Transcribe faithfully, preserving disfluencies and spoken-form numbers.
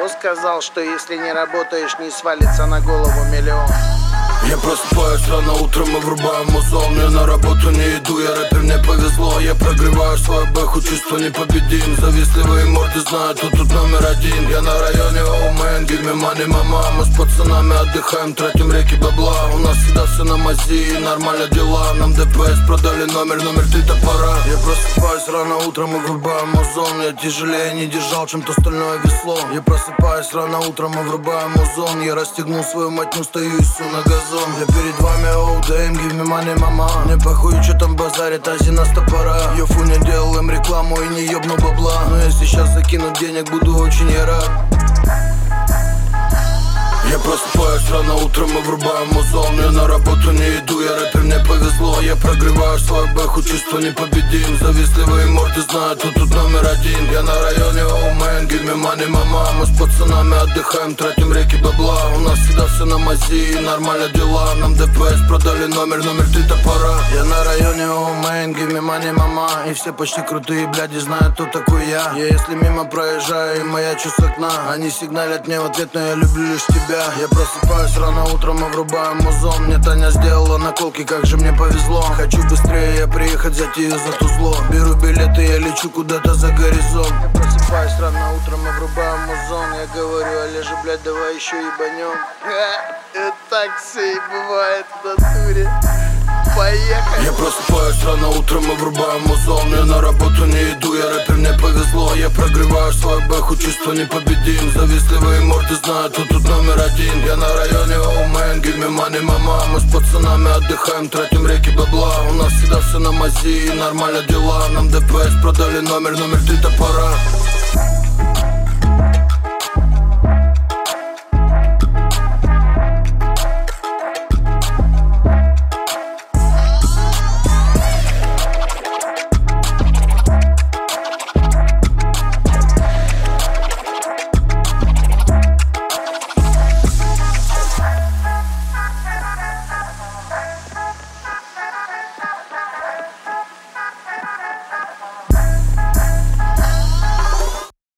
Кто сказал, что если не работаешь, не свалится на голову миллион? Я просыпаюсь рано утром и врубаю музон. Я на работу не иду, я рэпер, мне повезло. Я прогреваю свою бэху, чувство непобедим. Завистливые морды знают, кто тут номер один. Я на районе, оу мэн, give me money, мама. Мы с пацанами отдыхаем, тратим реки бабла. У нас всегда все на мази, нормально дела. Нам ДПС продали номер, номер три топора. Я просыпаюсь рано утром и врубаю музон. Я тяжелее не держал, чем то стальное весло. Я просыпаюсь рано утром и врубаю музон. Я расстегнул свою матню, стою и су на газон. Я перед вами, оу, дэм, give me money, мама. Мне похуй, что там базарит, ази на стопора. Йофу, не делал им рекламу и не ёбну бабла. Но если сейчас закинуть денег, буду очень я рад. Я просыпаюсь рано утром и врубаю музон. Я на работу не иду, я рэпер, мне повезло. Я прогреваю свою бэху, чувство непобедим. Завистливые морды знают, кто тут номер один. Я на районе, оу мэн, give me money, мама. Мы с пацанами отдыхаем, тратим реки бабла. У нас всегда все на мази, нормально дела. Нам ДПС продали номер, номер три топора. Я на районе, оу мэн, give me money, мама. И все почти крутые бляди знают, кто такой я. Я если мимо проезжаю и маячу с окна, они сигналят мне в ответ, но я люблю лишь тебя. Я просыпаюсь рано утром и врубаю музон. Мне Таня сделала наколки, как же мне повезло. Хочу быстрее я приехать, взять ее за тузло. Беру билеты, я лечу куда-то за горизонт. Я просыпаюсь рано утром и врубаю музон. Я говорю, Олежа, блядь, давай еще ебанем. Это так все и бывает в натуре. Поехали. Я просыпаюсь рано утром и врубаю музон. Я на работу не иду, я рэпер, мне повезло. Я прогреваю свою бэху, чувство непобедим. Завистливые морды знают, кто тут номер один. Я на районе, оу мэн, give me money, мама. Мы с пацанами отдыхаем, тратим реки бабла. У нас всегда все на мази, нормально дела. Нам ДПС продали номер, номер три топора.